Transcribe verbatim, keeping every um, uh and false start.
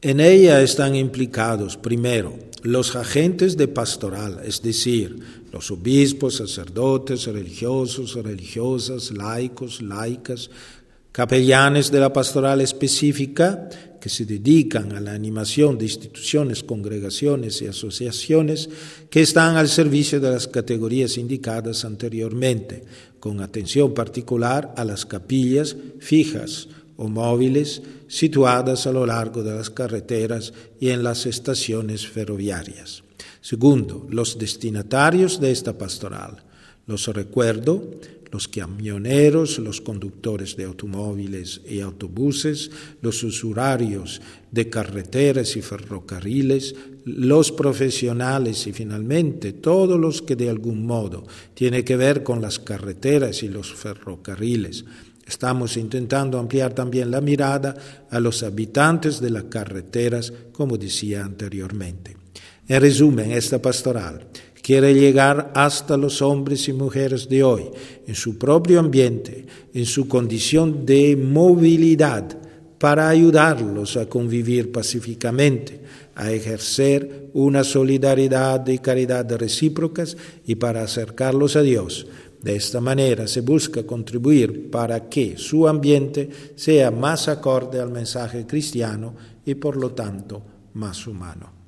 En ella están implicados, primero, los agentes de pastoral, es decir, los obispos, sacerdotes, religiosos, religiosas, laicos, laicas, capellanes de la pastoral específica que se dedican a la animación de instituciones, congregaciones y asociaciones que están al servicio de las categorías indicadas anteriormente, con atención particular a las capillas fijas o móviles situadas a lo largo de las carreteras y en las estaciones ferroviarias. Segundo, los destinatarios de esta pastoral. Los recuerdo, los camioneros, los conductores de automóviles y autobuses, los usuarios de carreteras y ferrocarriles, los profesionales y finalmente todos los que de algún modo tienen que ver con las carreteras y los ferrocarriles. Estamos intentando ampliar también la mirada a los habitantes de las carreteras, como decía anteriormente. En resumen, esta pastoral quiere llegar hasta los hombres y mujeres de hoy, en su propio ambiente, en su condición de movilidad, para ayudarlos a convivir pacíficamente, a ejercer una solidaridad y caridad recíprocas y para acercarlos a Dios. De esta manera se busca contribuir para que su ambiente sea más acorde al mensaje cristiano y por lo tanto más humano.